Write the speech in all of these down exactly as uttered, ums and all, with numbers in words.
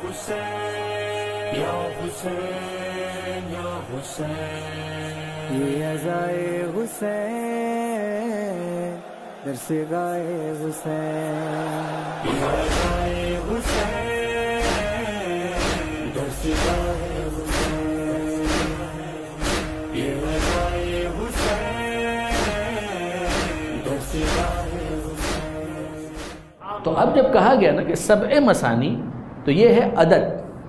حسین یا حسین یا حسین، یہ عزائے حسین در سے گائے حسین، یہ عزائے حسین در سے گائے حسین، یہ عزائے حسین در سے گائے حسین۔ تو اب جب کہا گیا نا کہ سبع مثانی، تو یہ ہے عدد،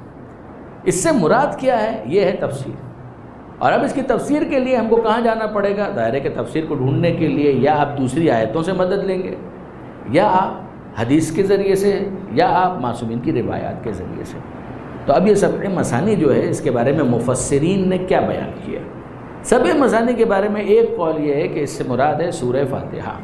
اس سے مراد کیا ہے؟ یہ ہے تفسیر۔ اور اب اس کی تفسیر کے لیے ہم کو کہاں جانا پڑے گا؟ ظاہر ہے کہ تفسیر کو ڈھونڈنے کے لیے یا آپ دوسری آیتوں سے مدد لیں گے، یا آپ حدیث کے ذریعے سے، یا آپ معصومین کی روایات کے ذریعے سے۔ تو اب یہ سبع مثانی جو ہے، اس کے بارے میں مفسرین نے کیا بیان کیا؟ سبع مثانی کے بارے میں ایک قول یہ ہے کہ اس سے مراد ہے سورہ فاتحہ۔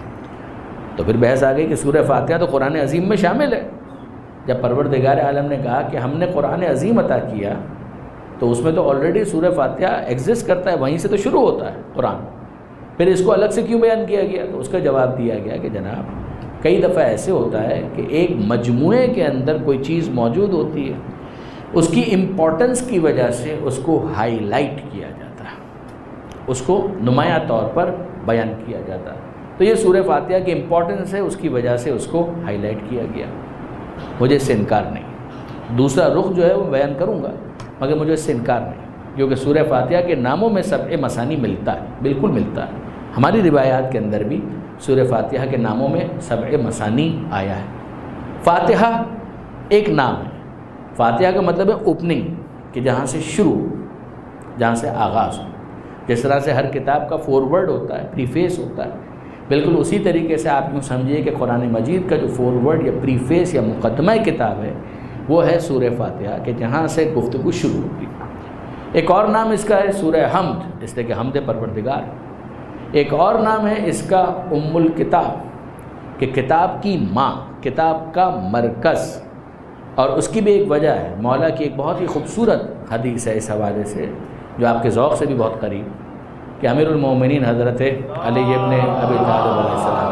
تو پھر بحث آ گئی کہ سورہ فاتحہ تو قرآن عظیم میں شامل ہے۔ جب پروردگار عالم نے کہا کہ ہم نے قرآن عظیم عطا کیا، تو اس میں تو آلریڈی سورہ فاتحہ ایگزسٹ کرتا ہے، وہیں سے تو شروع ہوتا ہے قرآن، پھر اس کو الگ سے کیوں بیان کیا گیا؟ تو اس کا جواب دیا گیا کہ جناب کئی دفعہ ایسے ہوتا ہے کہ ایک مجموعے کے اندر کوئی چیز موجود ہوتی ہے، اس کی امپورٹنس کی وجہ سے اس کو ہائی لائٹ کیا جاتا ہے، اس کو نمایاں طور پر بیان کیا جاتا ہے۔ تو یہ سورہ فاتحہ کی امپورٹنس ہے، اس کی وجہ سے اس کو ہائی لائٹ کیا گیا۔ مجھے اس سے انکار نہیں، دوسرا رخ جو ہے وہ بیان کروں گا، مگر مجھے اس سے انکار نہیں، کیونکہ سورہ فاتحہ کے ناموں میں سبع مثانی ملتا ہے، بالکل ملتا ہے۔ ہماری روایات کے اندر بھی سورہ فاتحہ کے ناموں میں سبع مثانی آیا ہے۔ فاتحہ ایک نام ہے، فاتحہ کا مطلب ہے اوپننگ، کہ جہاں سے شروع، جہاں سے آغاز ہو۔ جس طرح سے ہر کتاب کا فورورڈ ہوتا ہے، پریفیس ہوتا ہے، بالکل اسی طریقے سے آپ یوں سمجھیے کہ قرآن مجید کا جو فورورڈ یا پریفیس یا مقدمہ کتاب ہے، وہ ہے سورہ فاتحہ، کہ جہاں سے گفتگو شروع ہوتی ہے۔ ایک اور نام اس کا ہے سورہ حمد، اس لیے کہ حمد پروردگار۔ ایک اور نام ہے اس کا ام الکتاب، کہ کتاب کی ماں، کتاب کا مرکز۔ اور اس کی بھی ایک وجہ ہے، مولا کی ایک بہت ہی خوبصورت حدیث ہے اس حوالے سے، جو آپ کے ذوق سے بھی بہت قریب، کہ امیر المومنین حضرت علی ابن ابی طالب علیہ السلام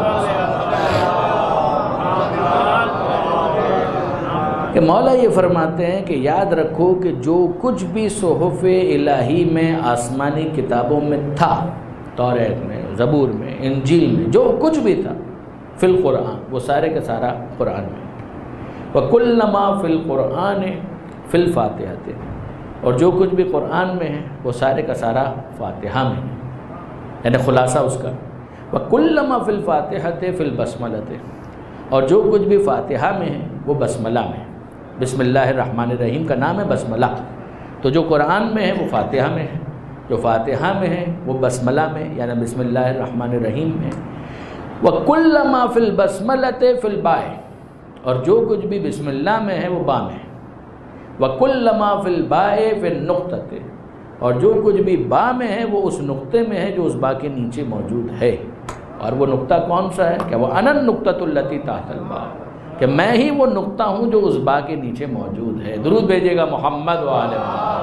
کہ مولا یہ فرماتے ہیں کہ یاد رکھو کہ جو کچھ بھی صحف الہی میں، آسمانی کتابوں میں تھا، توریت میں، زبور میں، انجیل میں، جو کچھ بھی تھا، فی القرآن، وہ سارے کا سارا قرآن میں۔ وَكُلَّ مَا فِي الْقُرْآنِ فِي الْفَاتِحَةِ، اور جو کچھ بھی قرآن میں ہے وہ سارے کا سارا فاتحہ میں ہے، یعنی خلاصہ اس کا۔ وَكُلَّ مَا فِي الْفَاتِحَةِ فِي الْبَسْمَلَةِ، اور جو کچھ بھی فاتحہ میں ہے وہ بسملہ میں ہے۔ بسم اللہ الرحمن الرحیم کا نام ہے بسملہ، تو جو قرآن میں ہے وہ فاتحہ میں ہے، جو فاتحہ میں ہے وہ بسملہ میں، یعنی بسم اللہ الرحمن الرحیم میں۔ وَكُلَّ مَا فِي الْبَسْمَلَةِ فِي الْبَاءِ، اور جو کچھ بھی بسم اللہ میں ہے وہ با میں ہے۔ وَكُلَّ مَا فِي الْبَاءِ فِي النُّقْطَةِ، اور جو کچھ بھی با میں ہے وہ اس نقطے میں ہے جو اس با کے نیچے موجود ہے۔ اور وہ نقطہ کون سا ہے؟ کہ وہ اَنَا النُّقْطَةُ الَّتِي تَحْتَ الْبَاءِ، کہ میں ہی وہ نقطہ ہوں جو اس با کے نیچے موجود ہے۔ درود بھیجیے گا محمد و آل محمد۔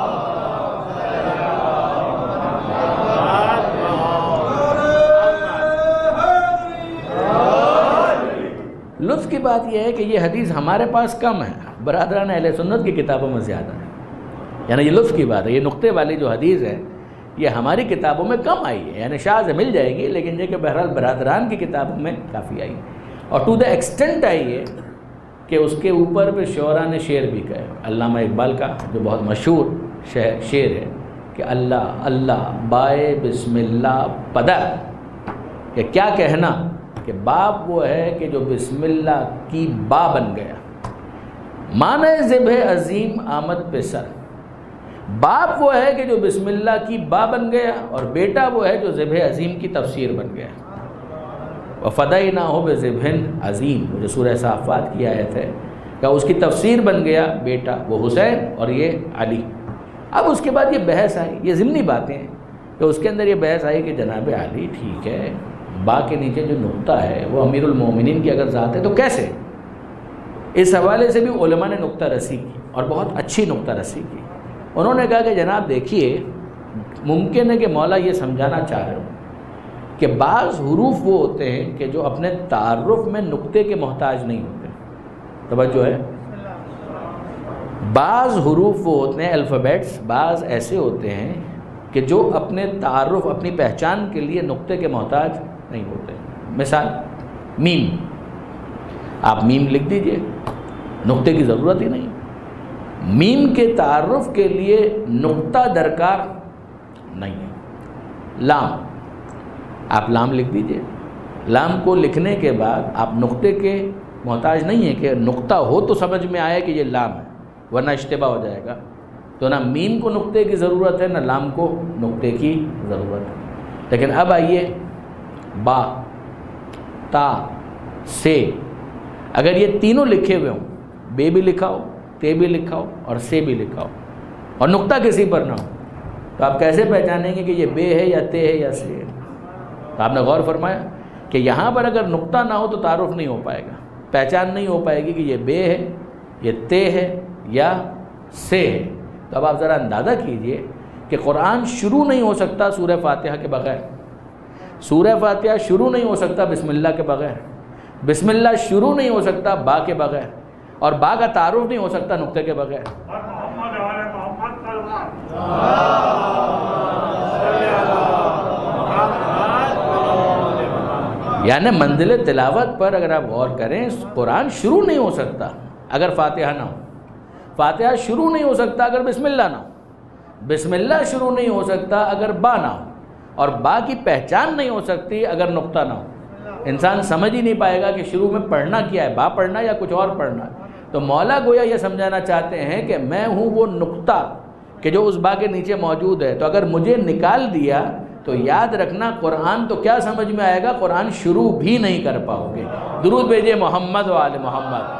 لطف کی بات یہ ہے کہ یہ حدیث ہمارے پاس کم ہے، برادران اہل سنت کی کتابوں میں زیادہ ہے، یعنی یہ لطف کی بات ہے۔ یہ نقطے والی جو حدیث ہے یہ ہماری کتابوں میں کم آئی ہے، یعنی شاذ مل جائے گی، لیکن یہ کہ بہرحال برادران کی کتابوں میں کافی آئی، اور ٹو دا ایکسٹینٹ آئی ہے کہ اس کے اوپر پہ شعراء نے شعر بھی کہا ہے۔ علامہ اقبال کا جو بہت مشہور شعر ہے کہ اللہ اللہ بائے بسم اللہ پدہ، کہ کیا کہنا کہ باپ وہ ہے کہ جو بسم اللہ کی با بن گیا، معنی ذبح عظیم آمد پہ سر۔ باپ وہ ہے کہ جو بسم اللہ کی با بن گیا، اور بیٹا وہ ہے جو ذبح عظیم کی تفسیر بن گیا۔ وَفَدَيْنَاهُ بِذِبْحٍ عَظِيمٍ، وہ جو سورہ صافات کی آیت ہے کہ اس کی تفسیر بن گیا بیٹا، وہ حسین اور یہ علی۔ اب اس کے بعد یہ بحث آئی، یہ ضمنی باتیں ہیں کہ اس کے اندر یہ بحث آئی کہ جناب علی ٹھیک ہے، با کے نیچے جو نقطہ ہے وہ امیر المومنین کی اگر ذات ہے تو کیسے؟ اس حوالے سے بھی علماء نے نقطہ رسی کی، اور بہت اچھی نقطہ رسی کی۔ انہوں نے کہا کہ جناب دیکھیے، ممکن ہے کہ مولا یہ سمجھانا چاہ رہے ہوں کہ بعض حروف وہ ہوتے ہیں کہ جو اپنے تعارف میں نقطے کے محتاج نہیں ہوتے۔ توجہ ہے؟ بعض حروف وہ ہوتے ہیں الفابیٹس، بعض ایسے ہوتے ہیں کہ جو اپنے تعارف اپنی پہچان کے لیے نقطے کے محتاج نہیں ہوتے. مثال میم، آپ میم لکھ دیجئے، نقطے کی ضرورت ہی نہیں. میم کے تعارف کے لیے نقطہ درکار نہیں ہے. لام، آپ لام لکھ دیجئے، لام کو لکھنے کے بعد آپ نقطے کے محتاج نہیں ہے کہ نقطہ ہو تو سمجھ میں آئے کہ یہ لام ہے، ورنہ اشتباہ ہو جائے گا. تو نہ میم کو نقطے کی ضرورت ہے، نہ لام کو نقطے کی ضرورت ہے. لیکن اب آئیے با، تا، سے، اگر یہ تینوں لکھے ہوئے ہوں، بے بھی لکھا ہو، تے بھی لکھا ہو اور سے بھی لکھا ہو، اور نقطہ کسی پر نہ ہو، تو آپ کیسے پہچانیں گے کہ یہ بے ہے یا تے ہے یا سے ہے؟ تو آپ نے غور فرمایا کہ یہاں پر اگر نقطہ نہ ہو تو تعارف نہیں ہو پائے گا، پہچان نہیں ہو پائے گی کہ یہ بے ہے، یہ تے ہے یا سے ہے. تو اب آپ ذرا اندازہ کیجئے کہ قرآن شروع نہیں ہو سکتا سورہ فاتحہ کے بغیر، سورہ فاتحہ شروع نہیں ہو سکتا بسم اللہ کے بغیر، بسم اللہ شروع نہیں ہو سکتا با کے بغیر، اور با کا تعارف نہیں ہو سکتا نقطے کے بغیر. یعنی منزل تلاوت پر اگر آپ غور کریں، قرآن شروع نہیں ہو سکتا اگر فاتحہ نہ ہو، فاتحہ شروع نہیں ہو سکتا اگر بسم اللہ نہ ہو، بسم اللہ شروع نہیں ہو سکتا اگر با نہ ہو، اور با کی پہچان نہیں ہو سکتی اگر نقطہ نہ ہو. انسان سمجھ ہی نہیں پائے گا کہ شروع میں پڑھنا کیا ہے، با پڑھنا یا کچھ اور پڑھنا. تو مولا گویا یہ سمجھانا چاہتے ہیں کہ میں ہوں وہ نقطہ کہ جو اس با کے نیچے موجود ہے. تو اگر مجھے نکال دیا تو یاد رکھنا قرآن تو کیا سمجھ میں آئے گا، قرآن شروع بھی نہیں کر پاؤ گے. درود بھیجئے محمد و آل محمد.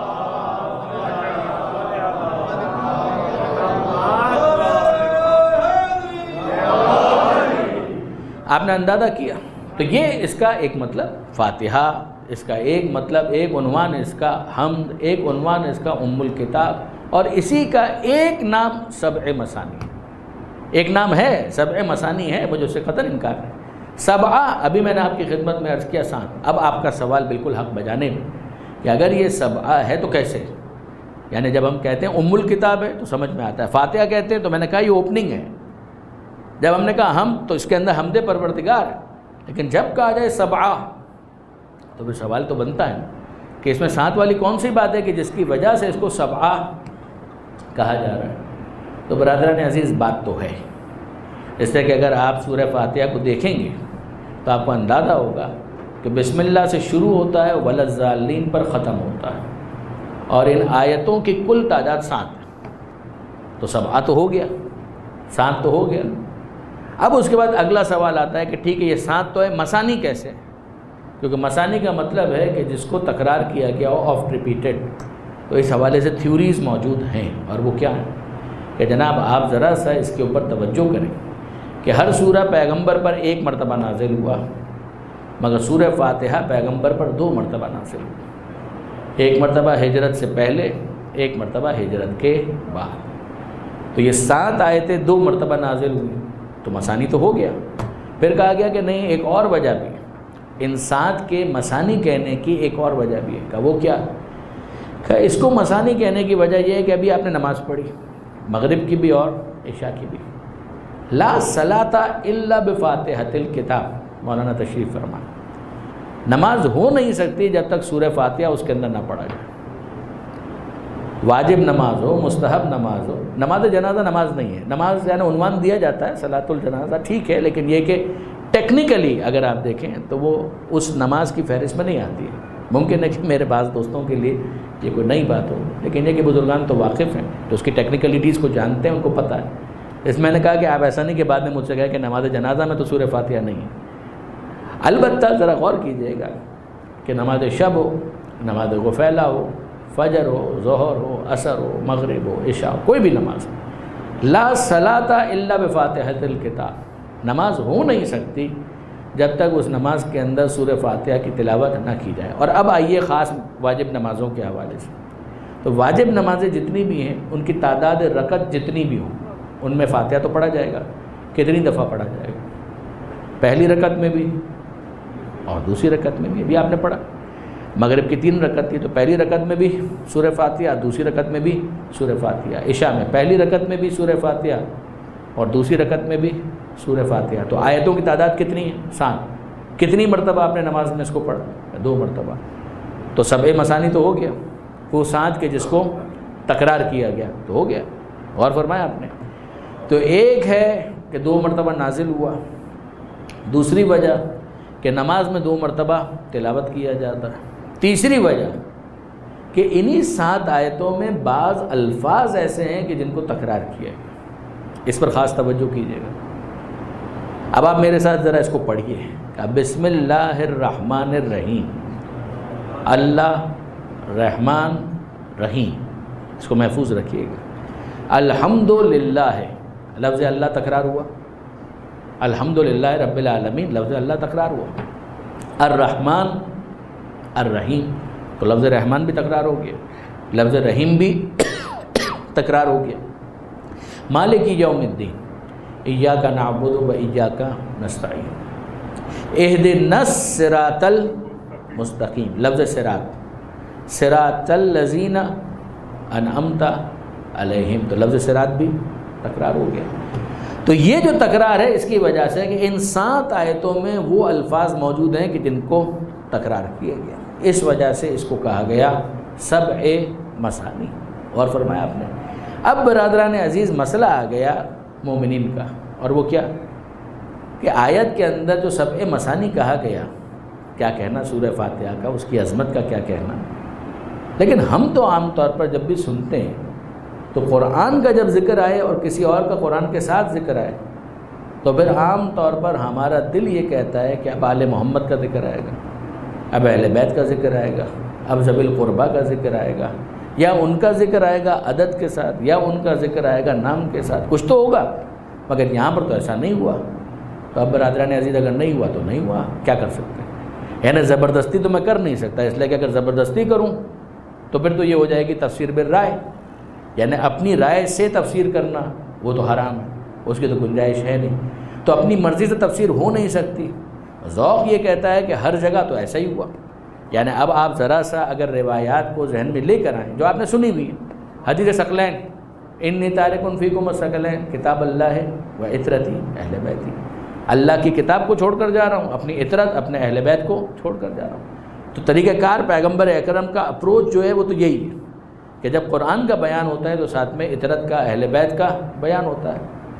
آپ نے اندازہ کیا. تو یہ اس کا ایک مطلب فاتحہ، اس کا ایک مطلب، ایک عنوان اس کا حمد، ایک عنوان اس کا ام الکتاب، اور اسی کا ایک نام سبع مثانی ہے. ایک نام ہے سبع مثانی ہے، مجھے اس سے قطعاً انکار ہے. سبعہ ابھی میں نے آپ کی خدمت میں عرض کیا سات. اب آپ کا سوال بالکل حق بجانے میں کہ اگر یہ سبعہ ہے تو کیسے؟ یعنی جب ہم کہتے ہیں ام الکتاب ہے تو سمجھ میں آتا ہے، فاتحہ کہتے ہیں تو میں نے کہا یہ اوپننگ ہے. جب ہم نے کہا ہم تو اس کے اندر حمد پروردگار ہے. لیکن جب کہا جائے سبعہ تو پھر سوال تو بنتا ہے کہ اس میں ساتھ والی کون سی بات ہے کہ جس کی وجہ سے اس کو سبعہ کہا جا رہا ہے. تو برادران عزیز بات تو ہے، اس طرح کہ اگر آپ سورہ فاتحہ کو دیکھیں گے تو آپ کو اندازہ ہوگا کہ بسم اللہ سے شروع ہوتا ہے وَلَضَّالِّينَ پر ختم ہوتا ہے، اور ان آیتوں کی کل تعداد سات ہے. تو سبعہ تو ہو گیا، سات تو ہو گیا. اب اس کے بعد اگلا سوال آتا ہے کہ ٹھیک ہے یہ سات تو ہے، مثانی کیسے؟ کیونکہ مثانی کا مطلب ہے کہ جس کو تکرار کیا گیا ہو، آفٹ ریپیٹڈ. تو اس حوالے سے تھیوریز موجود ہیں، اور وہ کیا ہیں کہ جناب آپ ذرا سا اس کے اوپر توجہ کریں کہ ہر سورہ پیغمبر پر ایک مرتبہ نازل ہوا، مگر سورہ فاتحہ پیغمبر پر دو مرتبہ نازل ہوا. ایک مرتبہ ہجرت سے پہلے، ایک مرتبہ ہجرت کے بعد. تو یہ سات آیتیں دو مرتبہ نازل ہوئی، تو مثانی تو ہو گیا. پھر کہا گیا کہ نہیں، ایک اور وجہ بھی ہے، ان سات کے مثانی کہنے کی ایک اور وجہ بھی ہے. کہ وہ کیا؟ کہ اس کو مثانی کہنے کی وجہ یہ ہے کہ ابھی آپ نے نماز پڑھی، مغرب کی بھی اور عشاء کی بھی. لا صلاۃ الا بفاتحۃ الکتاب، مولانا تشریف فرما. نماز ہو نہیں سکتی جب تک سورہ فاتحہ اس کے اندر نہ پڑھا جائے. واجب نماز ہو، مستحب نماز ہو. نماز جنازہ نماز نہیں ہے. نماز یعنی عنوان دیا جاتا ہے صلاۃ الجنازہ، ٹھیک ہے، لیکن یہ کہ ٹیکنیکلی اگر آپ دیکھیں تو وہ اس نماز کی فہرست میں نہیں آتی ہے. ممکن ہے کہ میرے بعض دوستوں کے لیے یہ کوئی نئی بات ہو، لیکن یہ کہ بزرگان تو واقف ہیں، تو اس کی ٹیکنیکلیٹیز کو جانتے ہیں، ان کو پتہ ہے. اس میں نے کہا کہ آپ ایسا نہیں کہ بعد میں مجھ سے کہا کہ نماز جنازہ میں تو سورہ فاتحہ نہیں ہے. البتہ ذرا غور کیجئے گا کہ نماز شب ہو، نماز غفیلہ ہو، فجر ہو، ظہر ہو، عصر ہو، مغرب ہو، عشاء ہو، کوئی بھی نماز، لا صلاۃ الا بفاتحۃ الکتاب، نماز ہو نہیں سکتی جب تک اس نماز کے اندر سورہ فاتحہ کی تلاوت نہ کی جائے. اور اب آئیے خاص واجب نمازوں کے حوالے سے. تو واجب نمازیں جتنی بھی ہیں ان کی تعداد رکعت جتنی بھی ہوں ان میں فاتحہ تو پڑھا جائے گا. کتنی دفعہ پڑھا جائے گا؟ پہلی رکعت میں بھی اور دوسری رکعت میں بھی، ابھی آپ نے پڑھا. مغرب کی تین رکعت تھی تو پہلی رکعت میں بھی سورہ فاتحہ، دوسری رکعت میں بھی سورہ فاتحہ، عشاء میں پہلی رکعت میں بھی سورہ فاتحہ اور دوسری رکعت میں بھی سورہ فاتحہ. تو آیتوں کی تعداد کتنی ہے؟ سات. کتنی مرتبہ آپ نے نماز میں اس کو پڑھا؟ دو مرتبہ. تو سبع مثانی تو ہو گیا، وہ سات کے جس کو تکرار کیا گیا تو ہو گیا. غور فرمایا آپ نے. تو ایک ہے کہ دو مرتبہ نازل ہوا، دوسری وجہ کہ نماز میں دو مرتبہ تلاوت کیا جاتا ہے، تیسری وجہ کہ انہی سات آیتوں میں بعض الفاظ ایسے ہیں کہ جن کو تکرار کیا گیا. اس پر خاص توجہ کیجیے گا. اب آپ میرے ساتھ ذرا اس کو پڑھیے. بسم اللہ الرحمن الرحیم. اللہ رحمان رحیم، اس کو محفوظ رکھیے گا. الحمدللہ ہے، لفظ اللہ تکرار ہوا. الحمدللہ رب العالمین، لفظ اللہ تکرار ہوا. الرحمن الرحیم، تو لفظ رحمان بھی تکرار ہو گیا، لفظ رحیم بھی تکرار ہو گیا. مالک یوم الدین، ایاک نعبد و ایاک نستعین. اہدنا الصراط المستقیم، لفظ صراط، صراط الذین انعمت علیہم، تو لفظ صراط بھی تکرار ہو گیا. تو یہ جو تکرار ہے اس کی وجہ سے کہ ان سات آیتوں میں وہ الفاظ موجود ہیں کہ جن کو تکرار کیا گیا، اس وجہ سے اس کو کہا گیا سبع مثانی. اور فرمایا آپ نے. اب برادران عزیز مسئلہ آ گیا مومنین کا، اور وہ کیا کہ آیت کے اندر جو سبع مثانی کہا گیا، کیا کہنا سورہ فاتحہ کا، اس کی عظمت کا کیا کہنا. لیکن ہم تو عام طور پر جب بھی سنتے ہیں تو قرآن کا جب ذکر آئے اور کسی اور کا قرآن کے ساتھ ذکر آئے تو پھر عام طور پر ہمارا دل یہ کہتا ہے کہ اب آل محمد کا ذکر آئے گا، اب اہل بیت کا ذکر آئے گا، اب ذوی القربیٰ کا ذکر آئے گا، یا ان کا ذکر آئے گا عدد کے ساتھ، یا ان کا ذکر آئے گا نام کے ساتھ. کچھ تو ہوگا، مگر یہاں پر تو ایسا نہیں ہوا. تو اب برادران عزیز اگر نہیں ہوا تو نہیں ہوا، کیا کر سکتے ہیں؟ یعنی زبردستی تو میں کر نہیں سکتا، اس لیے کہ اگر زبردستی کروں تو پھر تو یہ ہو جائے گی تفسیر بالرائے، یعنی اپنی رائے سے تفسیر کرنا وہ تو حرام ہے، اس کی تو گنجائش ہے نہیں. تو اپنی مرضی سے تفسیر ہو نہیں سکتی. ذوق یہ کہتا ہے کہ ہر جگہ تو ایسا ہی ہوا. یعنی اب آپ ذرا سا اگر روایات کو ذہن میں لے کر آئیں جو آپ نے سنی ہوئی ہے، حدیث ثقلین، انی تارک فیکم الثقلین، کتاب اللہ و عطرتی اہل بیتی، اللہ کی کتاب کو چھوڑ کر جا رہا ہوں، اپنی عطرت اپنے اہل بیت کو چھوڑ کر جا رہا ہوں. تو طریقہ کار پیغمبر اکرم کا اپروچ جو ہے وہ تو یہی ہے کہ جب قرآن کا بیان ہوتا ہے تو ساتھ میں عطرت کا، اہل بیت کا بیان ہوتا ہے.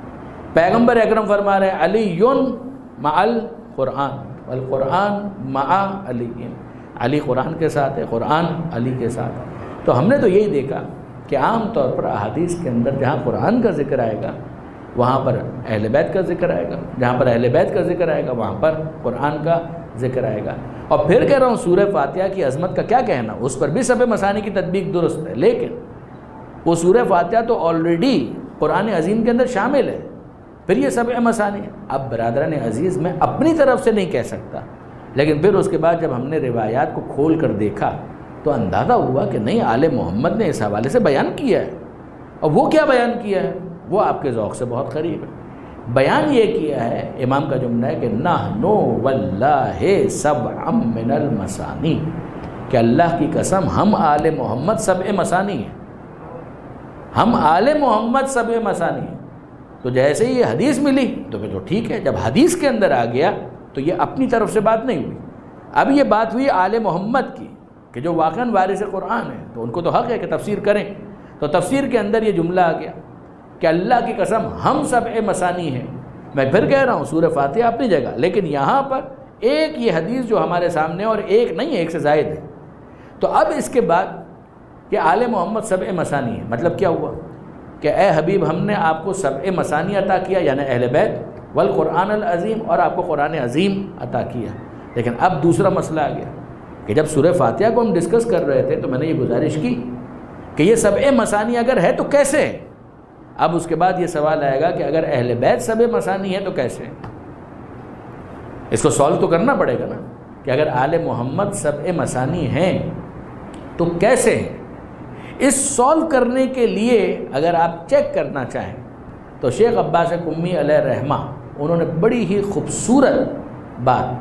پیغمبر اکرم فرما رہے ہیں علی مع القرآن والقرآن مع علی، علی قرآن کے ساتھ ہے، قرآن علی کے ساتھ ہے. تو ہم نے تو یہی دیکھا کہ عام طور پر احادیث کے اندر جہاں قرآن کا ذکر آئے گا وہاں پر اہل بیت کا ذکر آئے گا، جہاں پر اہل بیت کا ذکر آئے گا وہاں پر قرآن کا ذکر آئے گا. اور پھر کہہ رہا ہوں سورہ فاتحہ کی عظمت کا کیا کہنا، اس پر بھی سبع مثانی کی تطبیق درست ہے، لیکن وہ سورہ فاتحہ تو آلریڈی قرآن عظیم کے اندر شامل ہے، پھر یہ سبع مثانی ہے. اب برادران عزیز میں اپنی طرف سے نہیں کہہ سکتا، لیکن پھر اس کے بعد جب ہم نے روایات کو کھول کر دیکھا تو اندازہ ہوا کہ نہیں، آل محمد نے اس حوالے سے بیان کیا ہے. اور وہ کیا بیان کیا ہے وہ آپ کے ذوق سے بہت قریب ہے. بیان یہ کیا ہے، امام کا جملہ ہے کہ نحن واللہ سبع من المثانی، کہ اللہ کی قسم ہم آل محمد سبع مثانی ہیں، ہم آل محمد سبع مثانی ہیں. تو جیسے ہی یہ حدیث ملی تو پھر تو ٹھیک ہے، جب حدیث کے اندر آ گیا تو یہ اپنی طرف سے بات نہیں ہوئی، اب یہ بات ہوئی آل محمد کی کہ جو واقعاً وارث قرآن ہے تو ان کو تو حق ہے کہ تفسیر کریں. تو تفسیر کے اندر یہ جملہ آ گیا کہ اللہ کی قسم ہم سبع مثانی ہیں. میں پھر کہہ رہا ہوں سورہ فاتحہ اپنی جگہ، لیکن یہاں پر ایک یہ حدیث جو ہمارے سامنے اور ایک نہیں، ایک سے زائد ہے. تو اب اس کے بعد کہ آل محمد سبع مثانی ہے، مطلب کیا ہوا کہ اے حبیب ہم نے آپ کو سبع مثانی عطا کیا، یعنی اہل بیت والقرآن العظیم، اور آپ کو قرآن عظیم عطا کیا. لیکن اب دوسرا مسئلہ آ گیا کہ جب سورہ فاتحہ کو ہم ڈسکس کر رہے تھے تو میں نے یہ گزارش کی کہ یہ سبع مثانی اگر ہے تو کیسے ہے. اب اس کے بعد یہ سوال آئے گا کہ اگر اہل بیت سبع مثانی ہے تو کیسے؟ اس کو سولو تو کرنا پڑے گا نا کہ اگر آل محمد سبع مثانی ہیں تو کیسے ہیں. اس سولو کرنے کے لیے اگر آپ چیک کرنا چاہیں تو شیخ عباس قمی علیہ رحمہ انہوں نے بڑی ہی خوبصورت بات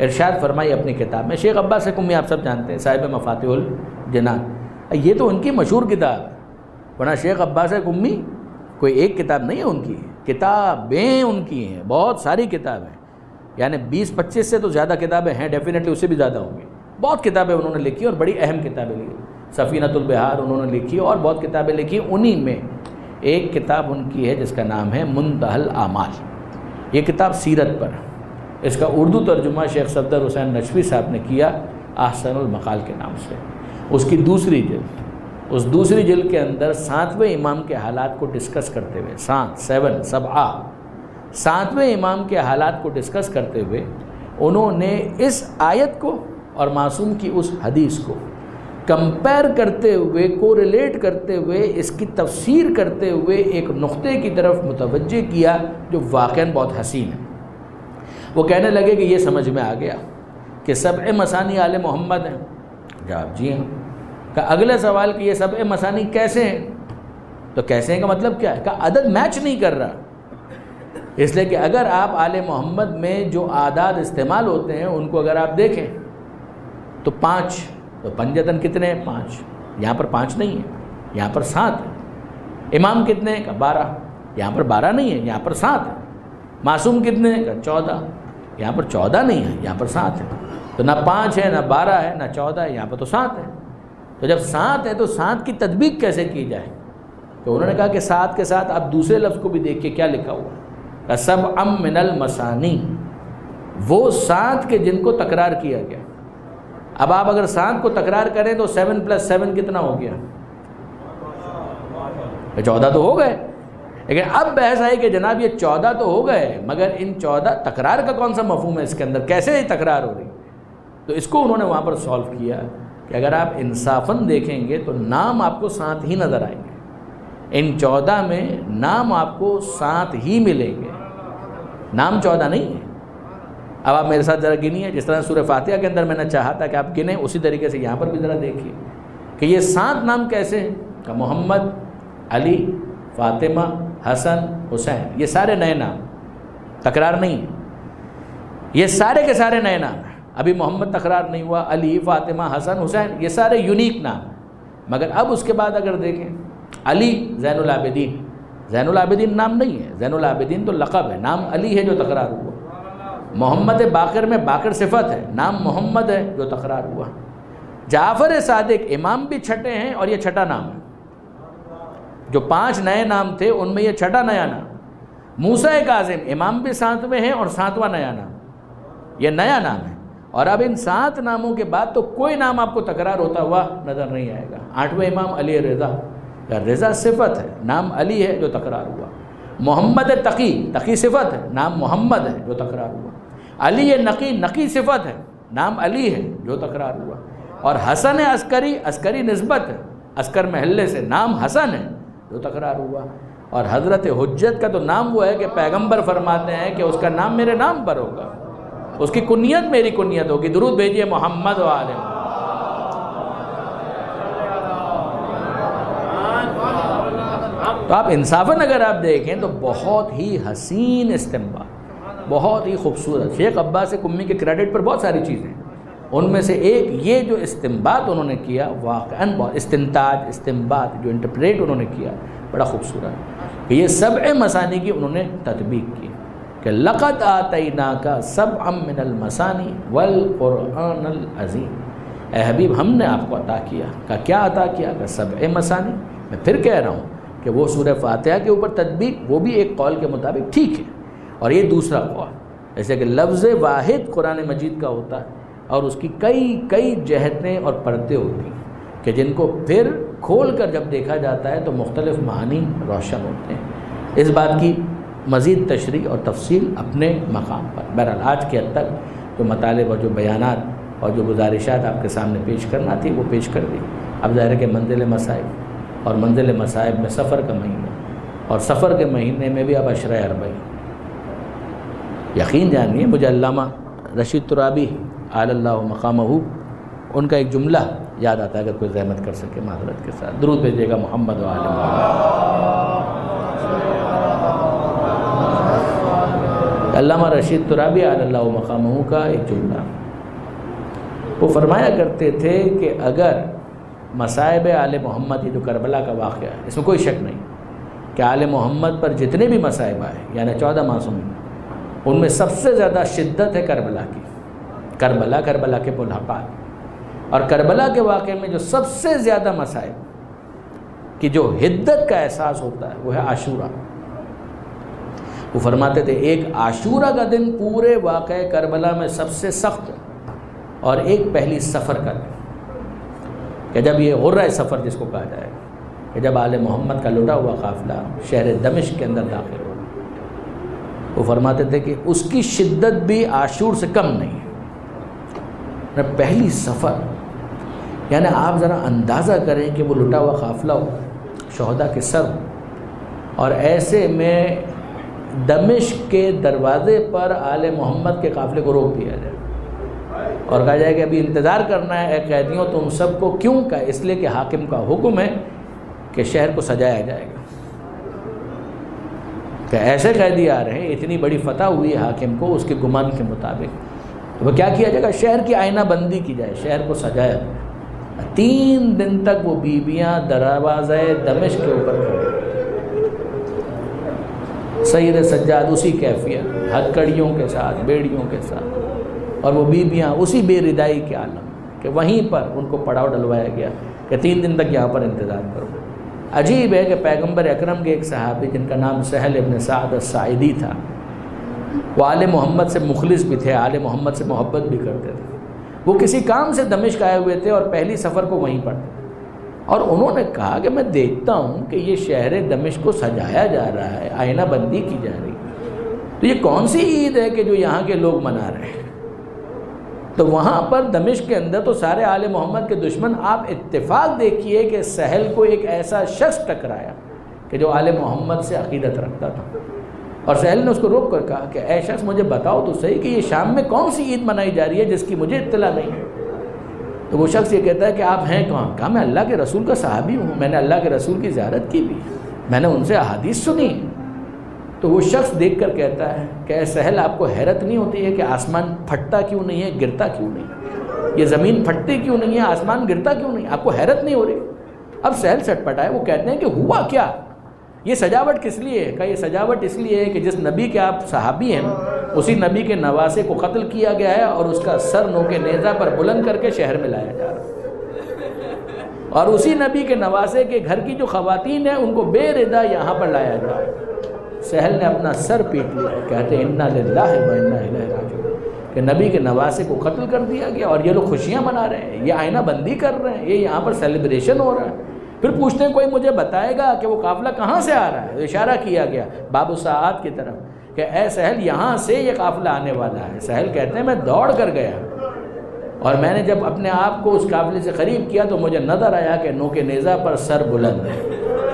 ارشاد فرمائی اپنی کتاب میں. شیخ عباس قمی آپ سب جانتے ہیں، صاحب مفاتیح الجنان. یہ تو ان کی مشہور کتاب ہے، ورنہ شیخ عباس قمی کوئی ایک کتاب نہیں ہے ان کی، کتابیں ان کی ہیں، بہت ساری کتابیں، یعنی بیس پچیس سے تو زیادہ کتابیں ہیں، ڈیفینیٹلی اس سے بھی زیادہ ہوں گی. بہت کتابیں انہوں نے لکھی اور بڑی اہم کتابیں لکھی. سفینۃ البحار انہوں نے لکھی اور بہت کتابیں لکھی. انہی میں ایک کتاب ان کی ہے جس کا نام ہے منتہی الاعمال. یہ کتاب سیرت پر، اس کا اردو ترجمہ شیخ صفدر حسین نشوی صاحب نے کیا احسن المقال کے نام سے. اس کی دوسری جلد، اس دوسری جلد کے اندر ساتویں امام کے حالات کو ڈسکس کرتے ہوئے، سات سیون سبعہ ساتویں امام کے حالات کو ڈسکس کرتے ہوئے انہوں نے اس آیت کو اور معصوم کی اس حدیث کو کمپیر کرتے ہوئے، کو ریلیٹ کرتے ہوئے، اس کی تفسیر کرتے ہوئے ایک نقطے کی طرف متوجہ کیا جو واقعاً بہت حسین ہے. وہ کہنے لگے کہ یہ سمجھ میں آ گیا کہ سبع مثانی آل محمد ہیں. جواب جی ہاں. کہ اگلے سوال کہ یہ سبع مثانی کیسے ہیں؟ تو کیسے ہیں کا مطلب کیا ہے؟ کہ عدد میچ نہیں کر رہا. اس لیے کہ اگر آپ آل محمد میں جو اعداد استعمال ہوتے ہیں ان کو اگر آپ دیکھیں تو پانچ، تو پنجتن کتنے ہیں؟ پانچ. یہاں پر پانچ نہیں ہے، یہاں پر سات ہے. امام کتنے ہیں؟ کہ بارہ. یہاں پر بارہ نہیں ہے، یہاں پر سات ہے. معصوم کتنے ہیں؟ کہ چودہ. یہاں پر چودہ نہیں ہے، یہاں پر سات ہے. تو نہ پانچ ہے، نہ بارہ ہے، نہ چودہ ہے، یہاں پر تو سات ہے. تو جب سات ہے تو سات کی تطبیق کیسے کی جائے؟ تو انہوں نے کہا کہ سات کے ساتھ آپ دوسرے لفظ کو بھی دیکھیے کیا لکھا ہوا کہ سبع من المثانی، وہ سات کے جن کو تکرار کیا گیا. اب آپ اگر سات کو تکرار کریں تو سیون پلس سیون کتنا ہو گیا؟ چودہ تو ہو گئے. لیکن اب بحث آئی کہ جناب یہ چودہ تو ہو گئے، مگر ان چودہ تکرار کا کون سا مفہوم ہے اس کے اندر، کیسے یہ تکرار ہو رہی؟ تو اس کو انہوں نے وہاں پر سالو کیا کہ اگر آپ انصافاً دیکھیں گے تو نام آپ کو سات ہی نظر آئیں گے. ان چودہ میں نام آپ کو سات ہی ملیں گے، نام چودہ نہیں ہے. اب آپ میرے ساتھ ذرا گنیے، جس طرح سورہ فاتحہ کے اندر میں نے چاہا تھا کہ آپ گنیں، اسی طریقے سے یہاں پر بھی ذرا دیکھیے کہ یہ سات نام کیسے ہیں. کہ محمد، علی، فاطمہ، حسن، حسین، یہ سارے نئے نام، تکرار نہیں ہے. یہ سارے کے سارے نئے نام ہیں. ابھی محمد تکرار نہیں ہوا، علی، فاطمہ، حسن، حسین، یہ سارے یونیک نام ہیں. مگر اب اس کے بعد اگر دیکھیں علی زین العابدین، زین العابدین نام نہیں ہے، زین العابدین تو لقب ہے، نام علی ہے جو تکرار ہوا. محمد باقر میں باقر صفت ہے، نام محمد ہے جو تکرار ہوا. جعفر صادق امام بھی چھٹے ہیں اور یہ چھٹا نام ہے. جو پانچ نئے نام تھے ان میں یہ چھٹا نیا نام. موسیٰ کاظم امام بھی ساتویں ہیں اور ساتواں نیا نام، یہ نیا نام ہے. اور اب ان سات ناموں کے بعد تو کوئی نام آپ کو تکرار ہوتا ہوا نظر نہیں آئے گا. آٹھویں امام علی رضا، رضا صفت ہے، نام علی ہے جو تکرار ہوا. محمد تقی، تقی صفت ہے، نام محمد ہے جو تکرار ہوا. علی نقی، نقی صفت ہے، نام علی ہے جو تکرار ہوا. اور حسن عسکری، عسکری نسبت ہے، عسکر محلے سے، نام حسن ہے جو تکرار ہوا. اور حضرت حجت کا تو نام وہ ہے کہ پیغمبر فرماتے ہیں کہ اس کا نام میرے نام پر ہوگا، اس کی کنیت میری کنیت ہوگی. درود بھیجیے محمد و آل محمد. تو آپ انصافاً اگر آپ دیکھیں تو بہت ہی حسین استنباط، بہت ہی خوبصورت. شیخ عباس قمی کے کریڈٹ پر بہت ساری چیزیں، ان میں سے ایک یہ جو استنباط انہوں نے کیا واقعاً بہت، استنتاج، استنباط جو انٹرپریٹ انہوں نے کیا بڑا خوبصورت. کہ یہ سبع مثانی کی انہوں نے تطبیق کی کہ لقد آتیناک سبعا من المثانی والقرآن العظیم. اے حبیب ہم نے آپ کو عطا کیا. کہ کیا عطا کیا؟ کہ سبع مثانی. میں پھر کہہ رہا ہوں کہ وہ سورہ فاتحہ کے اوپر تطبیق وہ بھی ایک قول کے مطابق ٹھیک ہے، اور یہ دوسرا قول، جیسے کہ لفظ واحد قرآن مجید کا ہوتا ہے اور اس کی کئی کئی جہتیں اور پردے ہوتی ہیں کہ جن کو پھر کھول کر جب دیکھا جاتا ہے تو مختلف معانی روشن ہوتے ہیں. اس بات کی مزید تشریح اور تفصیل اپنے مقام پر. بہرحال آج کے حد تک جو مطالب اور جو بیانات اور جو گزارشات آپ کے سامنے پیش کرنا تھی وہ پیش کر دی. اب ظاہر ہے کہ منزل مصائب اور منزل مصائب میں سفر کا مہینہ، اور سفر کے مہینے میں بھی اب عشرہ اربعین. یقین جانیے مجھے علامہ رشید ترابی عال اللہ مقامہ ان کا ایک جملہ یاد آتا ہے، اگر کوئی زحمت کر سکے معذرت کے ساتھ درود بھیجیے گا محمد و آل محمد. علامہ رشید ترابی عال اللہ مقامہ کا ایک جملہ وہ فرمایا کرتے تھے کہ اگر مصائب آل محمد، یہ جو کربلا کا واقعہ ہے، اس میں کوئی شک نہیں کہ آل محمد پر جتنے بھی مصائب آئے، یعنی چودہ معصومین، ان میں سب سے زیادہ شدت ہے کربلا کی، کربلا کربلا کے ملحقات، اور کربلا کے واقعے میں جو سب سے زیادہ مصائب کی جو حدت کا احساس ہوتا ہے وہ ہے عاشورہ۔ وہ فرماتے تھے ایک عاشورہ کا دن پورے واقعہ کربلا میں سب سے سخت ہے، اور ایک پہلی سفر کا دن کہ جب یہ غرہ سفر جس کو کہا جائے کہ جب آل محمد کا لٹا ہوا قافلہ شہر دمشق کے اندر داخل ہو، وہ فرماتے تھے کہ اس کی شدت بھی عاشور سے کم نہیں ہے۔ پہلی سفر، یعنی آپ ذرا اندازہ کریں کہ وہ لٹا ہوا قافلہ ہو، شہداء کے سر ہو، اور ایسے میں دمشق کے دروازے پر آل محمد کے قافلے کو روک دیا جائے اور کہا جائے کہ ابھی انتظار کرنا ہے اے قیدیوں تم سب کو۔ کیوں کا؟ اس لیے کہ حاکم کا حکم ہے کہ شہر کو سجایا جائے گا، کہ ایسے قیدی آ رہے ہیں، اتنی بڑی فتح ہوئی ہے حاکم کو اس کے گمان کے مطابق، تو وہ کیا کیا جائے گا؟ شہر کی آئینہ بندی کی جائے، شہر کو سجایا جائے۔ تین دن تک وہ بیویاں دروازے دمشق کے اوپر کھڑی، سید سجاد اسی کیفیت، ہتھکڑیوں کے ساتھ، بیڑیوں کے ساتھ، اور وہ بیویاں اسی بے ردائی کے عالم کہ وہیں پر ان کو پڑاؤ ڈلوایا گیا کہ تین دن تک یہاں پر انتظار کرو۔ عجیب ہے کہ پیغمبر اکرم کے ایک صحابی جن کا نام سہل ابن سعد الساعدی تھا، وہ آل محمد سے مخلص بھی تھے، آل محمد سے محبت بھی کرتے تھے، وہ کسی کام سے دمشق آئے ہوئے تھے اور پہلی سفر کو وہیں پر تھے، اور انہوں نے کہا کہ میں دیکھتا ہوں کہ یہ شہر دمشق کو سجایا جا رہا ہے، آئینہ بندی کی جا رہی ہے، تو یہ کون سی عید ہے کہ جو یہاں کے لوگ منا رہے ہیں؟ تو وہاں پر دمشق کے اندر تو سارے آل محمد کے دشمن، آپ اتفاق دیکھیے کہ سہل کو ایک ایسا شخص ٹکرایا کہ جو آل محمد سے عقیدت رکھتا تھا، اور سہل نے اس کو روک کر کہا کہ اے شخص مجھے بتاؤ تو صحیح کہ یہ شام میں کون سی عید منائی جا رہی ہے جس کی مجھے اطلاع نہیں ہے؟ تو وہ شخص یہ کہتا ہے کہ آپ ہیں کہاں؟ کہا میں اللہ کے رسول کا صحابی ہوں، میں نے اللہ کے رسول کی زیارت کی بھی، میں نے ان سے احادیث سنی۔ تو وہ شخص دیکھ کر کہتا ہے کہ اے سہل آپ کو حیرت نہیں ہوتی ہے کہ آسمان پھٹتا کیوں نہیں ہے، گرتا کیوں نہیں، یہ زمین پھٹتی کیوں نہیں ہے، آسمان گرتا کیوں نہیں، آپ کو حیرت نہیں ہو رہی؟ اب سہل سٹ پٹا ہے، وہ کہتے ہیں کہ ہوا کیا، یہ سجاوٹ کس لیے ہے؟ کہ یہ سجاوٹ اس لیے ہے کہ جس نبی کے آپ صحابی ہیں اسی نبی کے نواسے کو قتل کیا گیا ہے اور اس کا سر نوک نیزہ پر بلند کر کے شہر میں لایا جا رہا ہے، اور اسی نبی کے نواسے کے گھر کی جو خواتین ہیں ان کو بے ردا یہاں پر لایا جا رہا ہے۔ سہل نے اپنا سر پیٹ لیا، کہتے ہیں انا للہ و انا الیہ راجعون، کہ نبی کے نواسے کو قتل کر دیا گیا اور یہ لوگ خوشیاں منا رہے ہیں، یہ آئینہ بندی کر رہے ہیں، یہ یہاں پر سیلیبریشن ہو رہا ہے۔ پھر پوچھتے ہیں کوئی مجھے بتائے گا کہ وہ قافلہ کہاں سے آ رہا ہے؟ اشارہ کیا گیا باب الساعات کی طرف کہ اے سہل یہاں سے یہ قافلہ آنے والا ہے۔ سہل کہتے ہیں میں دوڑ کر گیا اور میں نے جب اپنے آپ کو اس قافلے سے قریب کیا تو مجھے نظر آیا کہ نوک نیزہ پر سر بلند ہے۔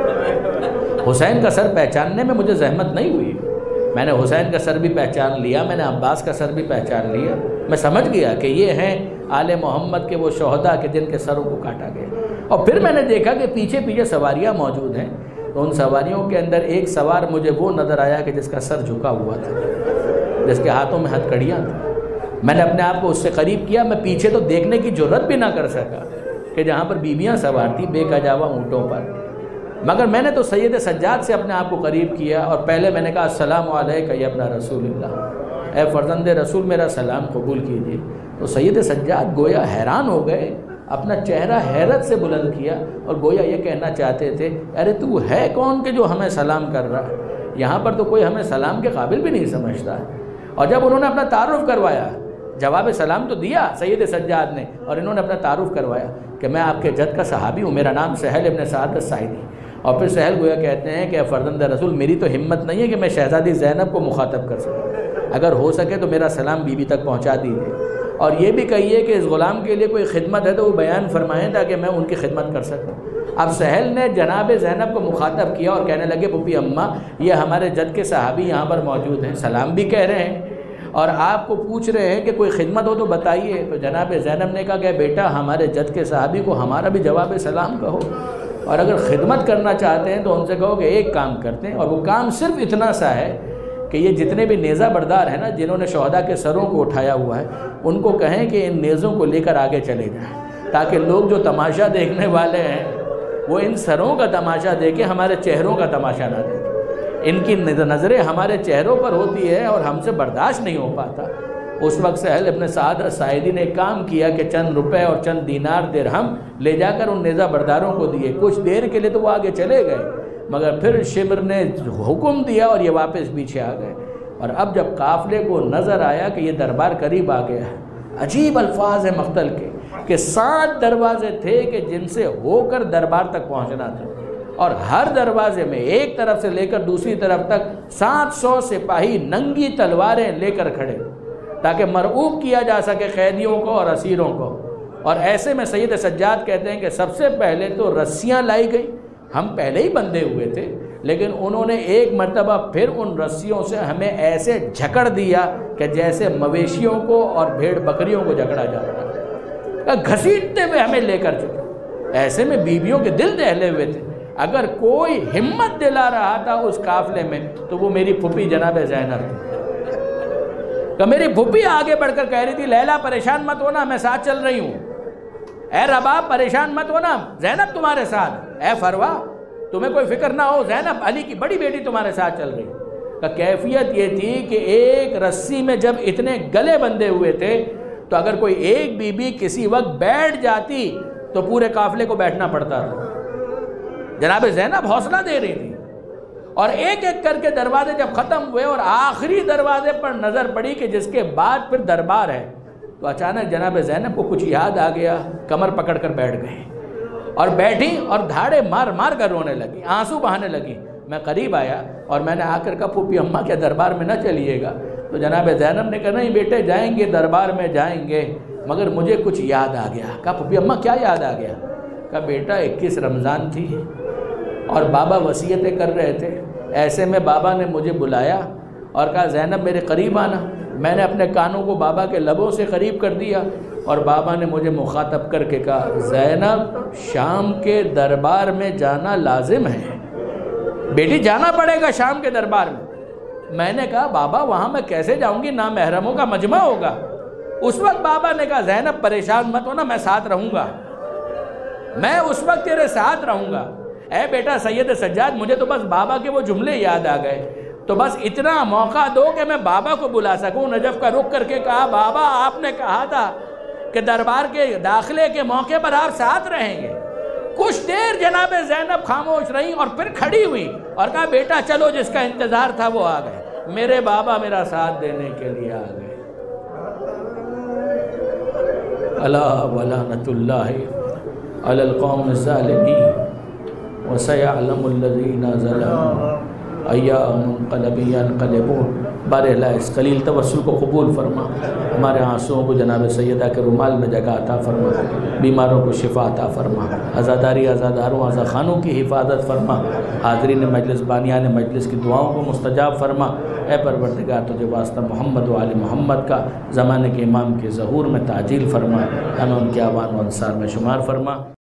حسین کا سر پہچاننے میں مجھے زحمت نہیں ہوئی، میں نے حسین کا سر بھی پہچان لیا، میں نے عباس کا سر بھی پہچان لیا، میں سمجھ گیا کہ یہ ہیں آل محمد کے وہ شہداء کے جن کے سروں کو کاٹا گیا۔ اور پھر میں نے دیکھا کہ پیچھے پیچھے سواریاں موجود ہیں، تو ان سواریوں کے اندر ایک سوار مجھے وہ نظر آیا کہ جس کا سر جھکا ہوا تھا، جس کے ہاتھوں میں ہتھکڑیاں تھیں۔ میں نے اپنے آپ کو اس سے قریب کیا، میں پیچھے تو دیکھنے کی جرت بھی نہ کر سکا کہ جہاں پر بیویاں سوار تھیں بے کجاوا اونٹوں پر، مگر میں نے تو سید سجاد سے اپنے آپ کو قریب کیا اور پہلے میں نے کہا السلام علیکہ یا ابن رسول اللہ، اے فرزند رسول میرا سلام قبول کیجیے۔ تو سید سجاد گویا حیران ہو گئے، اپنا چہرہ حیرت سے بلند کیا اور گویا یہ کہنا چاہتے تھے ارے تو ہے کون کہ جو ہمیں سلام کر رہا ہے؟ یہاں پر تو کوئی ہمیں سلام کے قابل بھی نہیں سمجھتا ہے۔ اور جب انہوں نے اپنا تعارف کروایا، جواب سلام تو دیا سید سجاد نے، اور انہوں نے اپنا تعارف کروایا کہ میں آپ کے جد کا صحابی ہوں، میرا نام سہل ابن سعد الساعدی۔ اور پھر سہل گویا کہتے ہیں کہ فرزند رسول میری تو ہمت نہیں ہے کہ میں شہزادی زینب کو مخاطب کر سکوں، اگر ہو سکے تو میرا سلام بی بی تک پہنچا دیجیے، اور یہ بھی کہیے کہ اس غلام کے لیے کوئی خدمت ہے تو وہ بیان فرمائیں تاکہ میں ان کی خدمت کر سکوں۔ اب سہل نے جناب زینب کو مخاطب کیا اور کہنے لگے پھوپھی اماں یہ ہمارے جد کے صحابی یہاں پر موجود ہیں، سلام بھی کہہ رہے ہیں اور آپ کو پوچھ رہے ہیں کہ کوئی خدمت ہو تو بتائیے۔ تو جناب زینب نے کہا کہ بیٹا ہمارے جد کے صحابی کو ہمارا بھی جواب سلام کہو، اور اگر خدمت کرنا چاہتے ہیں تو ان سے کہو کہ ایک کام کرتے ہیں، اور وہ کام صرف اتنا سا ہے کہ یہ جتنے بھی نیزہ بردار ہیں نا، جنہوں نے شہداء کے سروں کو اٹھایا ہوا ہے، ان کو کہیں کہ ان نیزوں کو لے کر آگے چلے جائیں، تاکہ لوگ جو تماشا دیکھنے والے ہیں وہ ان سروں کا تماشا دیکھیں، ہمارے چہروں کا تماشا نہ دیکھیں۔ ان کی نظریں ہمارے چہروں پر ہوتی ہے اور ہم سے برداشت نہیں ہو پاتا۔ اس وقت سہل ابن سعد الساعدی نے کام کیا کہ چند روپے اور چند دینار درہم لے جا کر ان نیزہ برداروں کو دیے۔ کچھ دیر کے لیے تو وہ آگے چلے گئے، مگر پھر شمر نے حکم دیا اور یہ واپس پیچھے آ گئے۔ اور اب جب قافلے کو نظر آیا کہ یہ دربار قریب آ گیا ہے، عجیب الفاظ ہیں مقتل کے کہ سات دروازے تھے کہ جن سے ہو کر دربار تک پہنچنا تھا، اور ہر دروازے میں ایک طرف سے لے کر دوسری طرف تک سات سو سپاہی ننگی تلواریں لے کر کھڑے، تاکہ مرعوب کیا جا سکے قیدیوں کو اور اسیروں کو۔ اور ایسے میں سید سجاد کہتے ہیں کہ سب سے پہلے تو رسیاں لائی گئی، ہم پہلے ہی بندھے ہوئے تھے، لیکن انہوں نے ایک مرتبہ پھر ان رسیوں سے ہمیں ایسے جھکڑ دیا کہ جیسے مویشیوں کو اور بھیڑ بکریوں کو جھکڑا جاتا ہے، گھسیٹتے ہوئے ہمیں لے کر چلے۔ ایسے میں بیویوں کے دل دہلے ہوئے تھے۔ اگر کوئی ہمت دلا رہا تھا اس قافلے میں تو وہ میری پھوپھی جناب زینب تھی، کہ میری پھوپھی آگے بڑھ کر کہہ رہی تھی لیلا پریشان مت ہونا، میں ساتھ چل رہی ہوں، اے رباب پریشان مت ہونا، زینب تمہارے ساتھ، اے فروا تمہیں کوئی فکر نہ ہو، زینب علی کی بڑی بیٹی تمہارے ساتھ چل رہی۔ کہ کیفیت یہ تھی کہ ایک رسی میں جب اتنے گلے بندھے ہوئے تھے تو اگر کوئی ایک بی بی کسی وقت بیٹھ جاتی تو پورے قافلے کو بیٹھنا پڑتا تھا۔ جناب زینب حوصلہ دے رہی تھی، اور ایک ایک کر کے دروازے جب ختم ہوئے اور آخری دروازے پر نظر پڑی کہ جس کے بعد پھر دربار ہے، تو اچانک جناب زینب کو کچھ یاد آ گیا، کمر پکڑ کر بیٹھ گئی اور بیٹھی اور دھاڑے مار مار کر رونے لگی، آنسو بہانے لگی۔ میں قریب آیا اور میں نے آ کر کہا پھوپھی اماں کیا دربار میں نہ چلیے گا؟ تو جناب زینب نے کہا نہیں بیٹے جائیں گے، دربار میں جائیں گے، مگر مجھے کچھ یاد آ گیا۔ کہا پھوپھی اماں کیا یاد آ گیا؟ کہا بیٹا اکیس رمضان تھی اور بابا وصیتیں کر رہے تھے، ایسے میں بابا نے مجھے بلایا اور کہا زینب میرے قریب آنا۔ میں نے اپنے کانوں کو بابا کے لبوں سے قریب کر دیا اور بابا نے مجھے مخاطب کر کے کہا زینب شام کے دربار میں جانا لازم ہے، بیٹی جانا پڑے گا شام کے دربار میں۔ میں نے کہا بابا وہاں میں کیسے جاؤں گی، نامحرموں کا مجمع ہوگا۔ اس وقت بابا نے کہا زینب پریشان مت ہونا، میں ساتھ رہوں گا، میں اس وقت تیرے ساتھ رہوں گا۔ اے بیٹا سید سجاد مجھے تو بس بابا کے وہ جملے یاد آ گئے، تو بس اتنا موقع دو کہ میں بابا کو بلا سکوں۔ نجف کا رخ کر کے کہا بابا آپ نے کہا تھا کہ دربار کے داخلے کے موقع پر آپ ساتھ رہیں گے۔ کچھ دیر جناب زینب خاموش رہی اور پھر کھڑی ہوئی اور کہا بیٹا چلو جس کا انتظار تھا وہ آ گئے، میرے بابا میرا ساتھ دینے کے لیے آ گئے۔ الا ولعنۃ اللہ علی القوم الظالمین وَسَيَعْلَمُ الَّذِينَ ظَلَمُوا أَيَّا مُنْقَلَبٍ يَنْقَلِبُونَ۔ بارہلا اس قلیل توسل کو قبول فرما، ہمارے آنسوؤں کو جناب سیدہ کے رومال میں جگہ عطا فرما، بیماروں کو شفا عطا فرما، عزاداری عزاداروں عزاخانوں کی حفاظت فرما، حاضرین مجلس بانیان مجلس کی دعاؤں کو مستجاب فرما۔ اے پروردگار تجھے واسطہ محمد و آل محمد کا زمانے کے امام کے ظہور میں تعجیل فرما، ہمیں ان کے اعوان و انصار میں شمار فرما۔